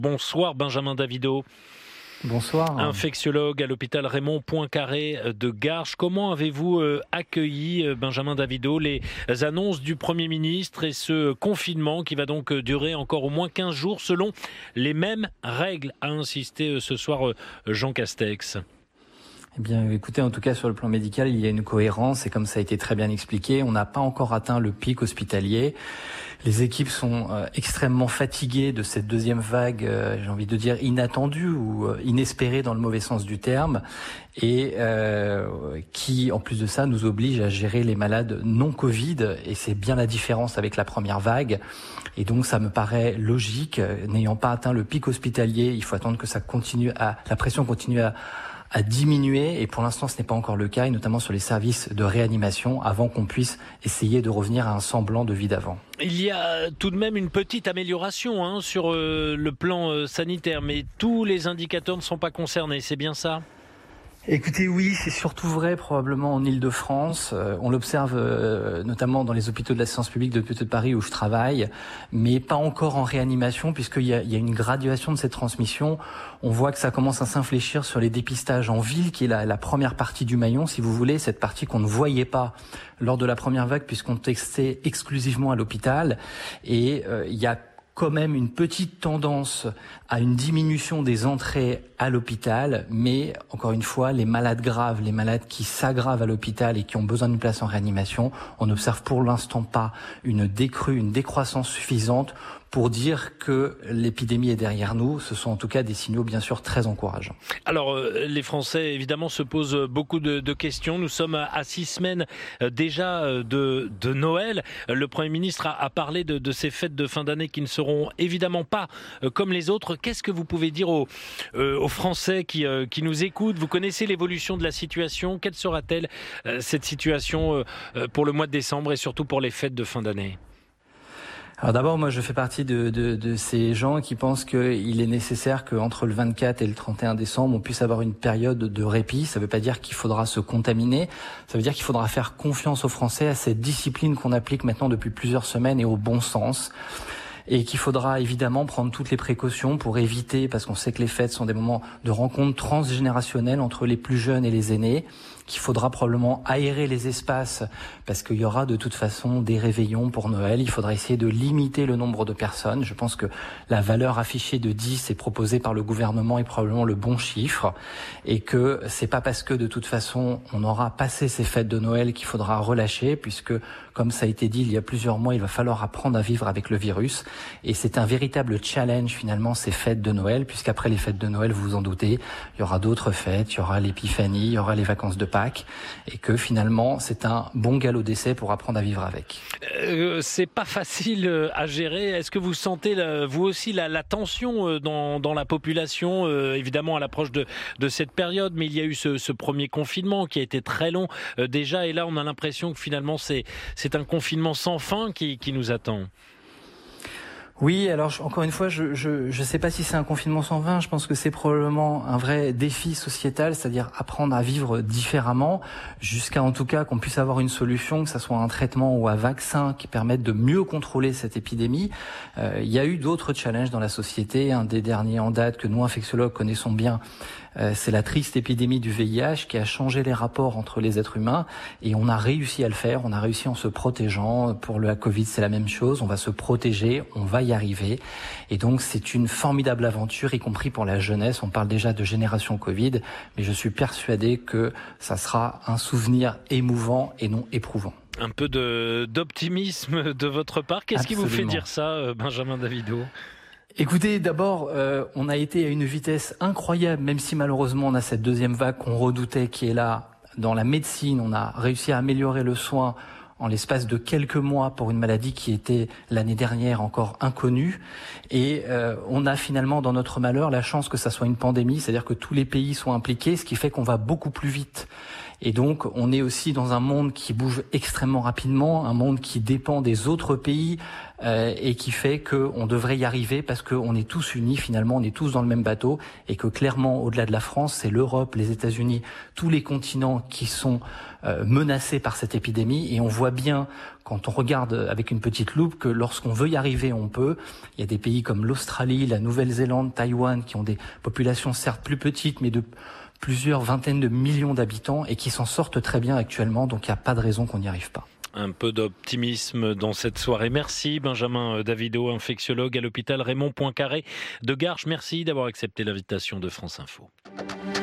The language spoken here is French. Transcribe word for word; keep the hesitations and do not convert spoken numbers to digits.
Bonsoir Benjamin Davido. Bonsoir. Infectiologue à l'hôpital Raymond Poincaré de Garches. Comment avez-vous accueilli, Benjamin Davido, les annonces du Premier ministre et ce confinement qui va donc durer encore au moins quinze jours selon les mêmes règles, a insisté ce soir Jean Castex? Eh bien, écoutez, en tout cas, sur le plan médical, il y a une cohérence et comme ça a été très bien expliqué, on n'a pas encore atteint le pic hospitalier. Les équipes sont euh, extrêmement fatiguées de cette deuxième vague, euh, j'ai envie de dire inattendue ou euh, inespérée dans le mauvais sens du terme, et euh, qui, en plus de ça, nous oblige à gérer les malades non Covid, et c'est bien la différence avec la première vague. Et donc, ça me paraît logique. N'ayant pas atteint le pic hospitalier, il faut attendre que ça continue à, la pression continue à à diminuer, et pour l'instant ce n'est pas encore le cas, et notamment sur les services de réanimation, avant qu'on puisse essayer de revenir à un semblant de vie d'avant. Il y a tout de même une petite amélioration hein, sur euh, le plan euh, sanitaire, mais tous les indicateurs ne sont pas concernés, c'est bien ça ? Écoutez, oui, c'est surtout vrai probablement en Île-de-France. Euh, on l'observe euh, notamment dans les hôpitaux de l'assistance publique de l'hôpital de Paris où je travaille, mais pas encore en réanimation puisqu'il y a, il y a une graduation de cette transmission. On voit que ça commence à s'infléchir sur les dépistages en ville, qui est la, la première partie du maillon, si vous voulez, cette partie qu'on ne voyait pas lors de la première vague puisqu'on testait exclusivement à l'hôpital. Et euh, il y a quand même une petite tendance à une diminution des entrées à l'hôpital, mais encore une fois, les malades graves, les malades qui s'aggravent à l'hôpital et qui ont besoin d'une place en réanimation, on n'observe pour l'instant pas une décrue, une décroissance suffisante pour dire que l'épidémie est derrière nous. Ce sont en tout cas des signaux bien sûr très encourageants. Alors euh, les Français évidemment se posent beaucoup de, de questions. Nous sommes à six semaines euh, déjà de, de Noël. Le Premier ministre a, a parlé de, de ces fêtes de fin d'année qui ne seront évidemment pas euh, comme les autres. Qu'est-ce que vous pouvez dire aux, euh, aux Français qui, euh, qui nous écoutent? Vous connaissez l'évolution de la situation. Quelle sera-t-elle euh, cette situation euh, pour le mois de décembre et surtout pour les fêtes de fin d'année? Alors d'abord, moi, je fais partie de, de, de ces gens qui pensent qu'il est nécessaire qu'entre le vingt-quatre et le trente et un décembre, on puisse avoir une période de répit. Ça ne veut pas dire qu'il faudra se contaminer. Ça veut dire qu'il faudra faire confiance aux Français, à cette discipline qu'on applique maintenant depuis plusieurs semaines et au bon sens. Et qu'il faudra évidemment prendre toutes les précautions pour éviter, parce qu'on sait que les fêtes sont des moments de rencontres transgénérationnelles entre les plus jeunes et les aînés, qu'il faudra probablement aérer les espaces parce qu'il y aura de toute façon des réveillons pour Noël. Il faudra essayer de limiter le nombre de personnes. Je pense que la valeur affichée de dix et proposée par le gouvernement est probablement le bon chiffre et que c'est pas parce que de toute façon on aura passé ces fêtes de Noël qu'il faudra relâcher, puisque comme ça a été dit il y a plusieurs mois, il va falloir apprendre à vivre avec le virus et c'est un véritable challenge finalement ces fêtes de Noël, puisqu'après les fêtes de Noël, vous vous en doutez, il y aura d'autres fêtes, il y aura l'épiphanie, il y aura les vacances de Pâques, et que finalement c'est un bon galop d'essai pour apprendre à vivre avec. Euh, c'est pas facile à gérer. Est-ce que vous sentez la, vous aussi la, la tension dans, dans la population, euh, évidemment à l'approche de, de cette période, mais il y a eu ce, ce premier confinement qui a été très long euh, déjà, et là on a l'impression que finalement c'est, c'est un confinement sans fin qui, qui nous attend. Oui, alors encore une fois, je je je sais pas si c'est un confinement sans fin. Je pense que c'est probablement un vrai défi sociétal, c'est-à-dire apprendre à vivre différemment, jusqu'à en tout cas qu'on puisse avoir une solution, que ça soit un traitement ou un vaccin qui permette de mieux contrôler cette épidémie. Euh, il y a eu d'autres challenges dans la société. Un des derniers en date que nous infectiologues connaissons bien, euh, c'est la triste épidémie du V I H qui a changé les rapports entre les êtres humains, et on a réussi à le faire. On a réussi en se protégeant. Pour le Covid, c'est la même chose. On va se protéger, on va y arriver. Et donc c'est une formidable aventure, y compris pour la jeunesse. On parle déjà de génération Covid, mais je suis persuadé que ça sera un souvenir émouvant et non éprouvant. Un peu de, d'optimisme de votre part. Qu'est-ce Absolument. Qui vous fait dire ça, Benjamin Davido ? Écoutez, d'abord, euh, on a été à une vitesse incroyable, même si malheureusement on a cette deuxième vague qu'on redoutait qui est là. Dans la médecine, on a réussi à améliorer le soin en l'espace de quelques mois pour une maladie qui était l'année dernière encore inconnue. Et euh, on a finalement dans notre malheur la chance que ça soit une pandémie, c'est-à-dire que tous les pays sont impliqués, ce qui fait qu'on va beaucoup plus vite. Et donc, on est aussi dans un monde qui bouge extrêmement rapidement, un monde qui dépend des autres pays euh, et qui fait qu'on devrait y arriver parce qu'on est tous unis finalement, on est tous dans le même bateau et que clairement, au-delà de la France, c'est l'Europe, les États-Unis, tous les continents qui sont euh, menacés par cette épidémie. Et on voit bien, quand on regarde avec une petite loupe, que lorsqu'on veut y arriver, on peut. Il y a des pays comme l'Australie, la Nouvelle-Zélande, Taïwan, qui ont des populations certes plus petites, mais de plusieurs vingtaines de millions d'habitants et qui s'en sortent très bien actuellement. Donc il n'y a pas de raison qu'on n'y arrive pas. Un peu d'optimisme dans cette soirée. Merci Benjamin Davido, infectiologue à l'hôpital Raymond Poincaré de Garches. Merci d'avoir accepté l'invitation de France Info.